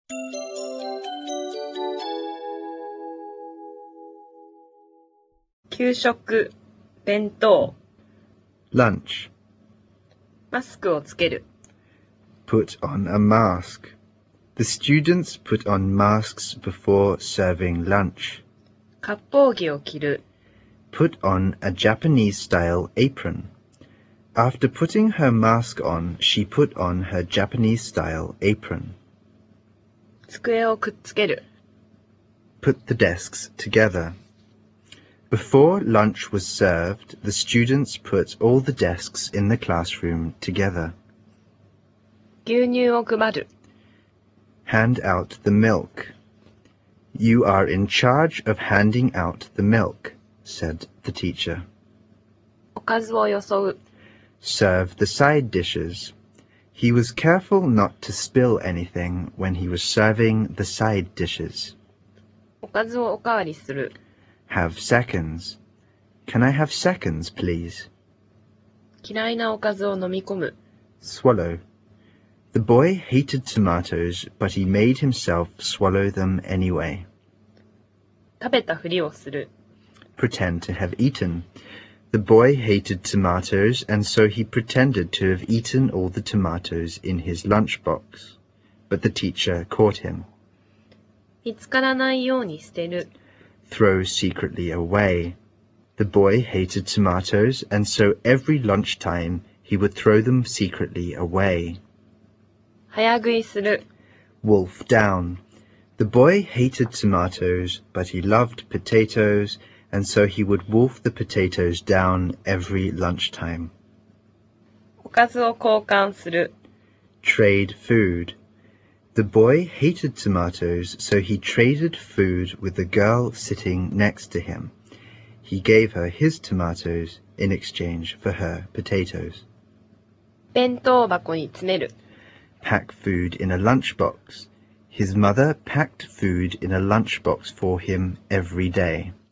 給食、弁当、 lunch, マスクをつける、 put on a mask. The students put on masks before serving lunch. 割烹着を着る、 Put on a Japanese-style apron. After putting her mask on, she put on her Japanese-style apron. 机をくっつける、 Put the desks together. Before lunch was served, the students put all the desks in the classroom together. 牛乳を配る、 Hand out the milk. You are in charge of handing out the milk, said the teacher. おかずをよそう、 Serve the side dishes. He was careful not to spill anything when he was serving the side dishes. おかずをおかわりする、 Have seconds. Can I have seconds, please? 嫌いなおかずを飲み込む、 Swallow. The boy hated tomatoes, but he made himself swallow them anyway. 食べたふりをする、 Pretend to have eaten. The boy hated tomatoes, and so he pretended to have eaten all the tomatoes in his lunchbox. But the teacher caught him. 見つからないように捨てる、 Throw secretly away. The boy hated tomatoes, and so every lunchtime he would throw them secretly away. 早食いする、 Wolf down. The boy hated tomatoes, but he loved potatoes, and so he would wolf the potatoes down every lunchtime. おかずを交換する、 Trade food. The boy hated tomatoes, so he traded food with the girl sitting next to him. He gave her his tomatoes in exchange for her potatoes. 弁当箱に詰める、 Pack food in a lunchbox. His mother packed food in a lunchbox for him every day.